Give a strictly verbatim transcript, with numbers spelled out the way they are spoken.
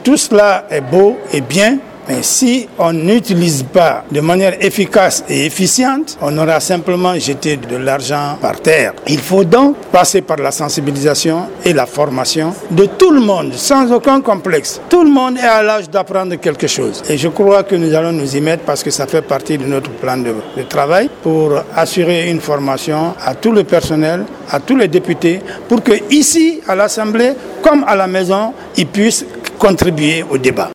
Tout cela est beau et bien, mais si on n'utilise pas de manière efficace et efficiente, on aura simplement jeté de l'argent par terre. Il faut donc passer par la sensibilisation et la formation de tout le monde, sans aucun complexe. Tout le monde est à l'âge d'apprendre quelque chose. Et je crois que nous allons nous y mettre parce que ça fait partie de notre plan de, de travail pour assurer une formation à tout le personnel, à tous les députés, pour que ici, à l'Assemblée, comme à la maison, ils puissent contribuer au débat.